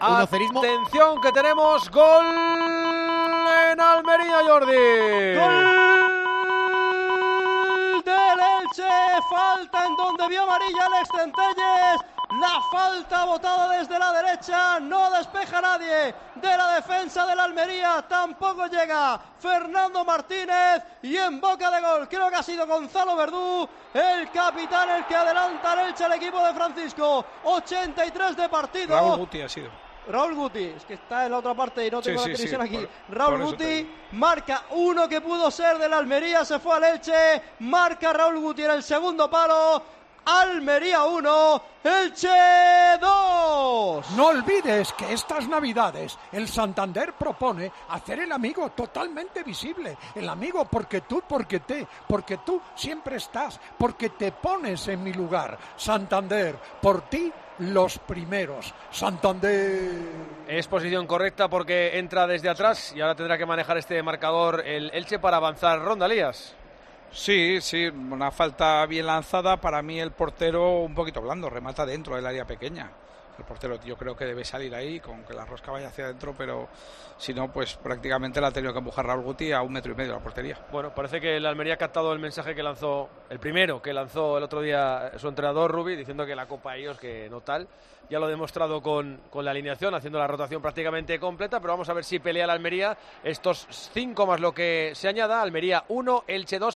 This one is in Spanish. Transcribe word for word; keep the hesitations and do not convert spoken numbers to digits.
Atención que tenemos gol en Almería, Jordi. ¡Gol del Elche! Falta en donde vio amarilla Alex Centelles. La falta botada desde la derecha, no despeja nadie de la defensa del Almería, tampoco llega Fernando Martínez y en boca de gol creo que ha sido Gonzalo Verdú, el capitán, el que adelanta al Elche al equipo de Francisco. ochenta y tres de partido. Raúl Guti ha sido. Raúl Guti, es que está en la otra parte y no tengo sí, la sí, televisión sí, aquí. por, Raúl por Guti marca uno que pudo ser del Almería, se fue al Elche, marca Raúl Guti en el segundo palo. Almería uno, Elche dos. No olvides que estas Navidades el Santander propone hacer el amigo totalmente visible. El amigo porque tú, porque te, porque tú siempre estás, porque te pones en mi lugar. Santander, por ti los primeros. Santander. Es posición correcta porque entra desde atrás y ahora tendrá que manejar este marcador el Elche para avanzar. Ronda, Lías. Sí, sí, una falta bien lanzada. Para mí el portero un poquito blando, remata dentro del área pequeña. El portero yo creo que debe salir ahí con que la rosca vaya hacia adentro, pero si no, pues prácticamente la ha tenido que empujar Raúl Guti a un metro y medio de la portería. Bueno, parece que el Almería ha captado el mensaje que lanzó, el primero que lanzó el otro día su entrenador Rubi, diciendo que la Copa ellos, que no tal. Ya lo ha demostrado con, con la alineación, haciendo la rotación prácticamente completa, pero vamos a ver si pelea el Almería estos cinco más lo que se añada. Almería uno, Elche dos.